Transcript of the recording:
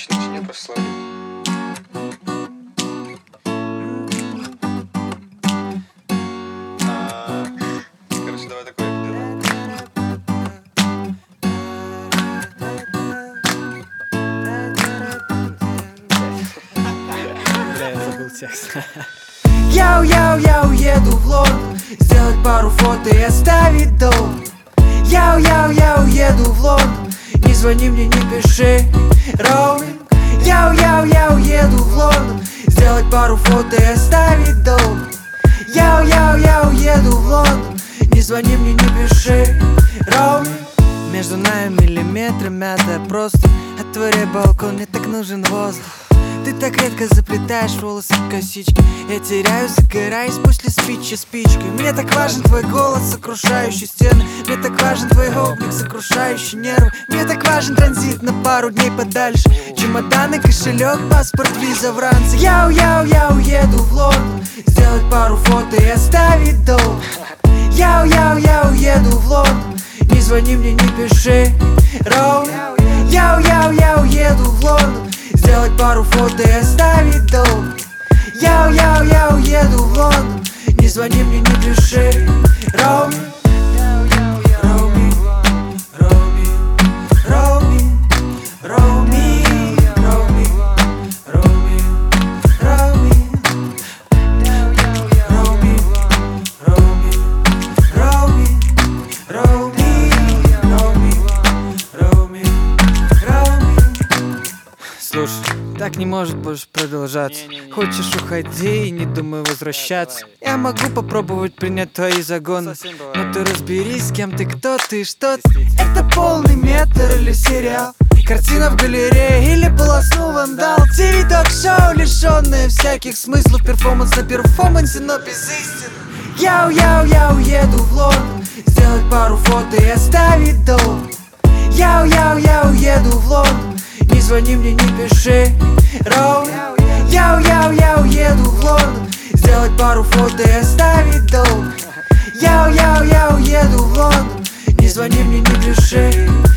Короче, начни просто словить. Короче, давай такое делаем. Бля, я забыл текст. Я уеду в Лондон, сделать пару фото и оставить дом. Я уеду в Лондон, не звони мне, не пиши роуминг. Я уеду в Лондон, сделать пару фото и оставить дом. Я уеду в Лондон, не звони мне, не пиши роуминг. Между нами миллиметры мятая просто. Отвори балкон, мне так нужен воздух. Ты так редко заплетаешь волосы в косички. Я теряюсь, загораюсь после спичи спичкой. Мне так важен твой голос, сокрушающий стены. Мне так важен твой облик, сокрушающий нервы. Мне так важен транзит на пару дней подальше. Чемоданы, кошелек, паспорт, виза в ранце. Я уеду в Лондон, сделать пару фото и оставить дом. Я уеду в Лондон, не звони мне, не пиши роуминг. Я уеду в Лондон, сделать пару фото и оставить дом. Я уеду в Лондон, не звони мне, не пиши роуминг. Роуминг, роуминг, роуминг, роуминг, роуминг, роуминг, роуминг, роуминг, роуминг, роуминг, роуминг, роуминг. Слушай, так не может больше продолжаться. Хочешь, уходи и не думай возвращаться. Я могу попробовать принять твои загоны, но ты разберись, с кем ты, кто ты и что ты. Это полный метр или сериал, картина в галерее или полосну вандал. ТВ ток-шоу, лишённое всяких смыслов. Перформанс на перформансе, но без истины. Я уеду в Лондон, сделать пару фото и оставить дом. Я уеду в Лондон, не звони мне, не пиши роуминг. Я уеду в Лондон, сделать пару фото и оставить дом. Я уеду в Лондон, не звони мне, не пиши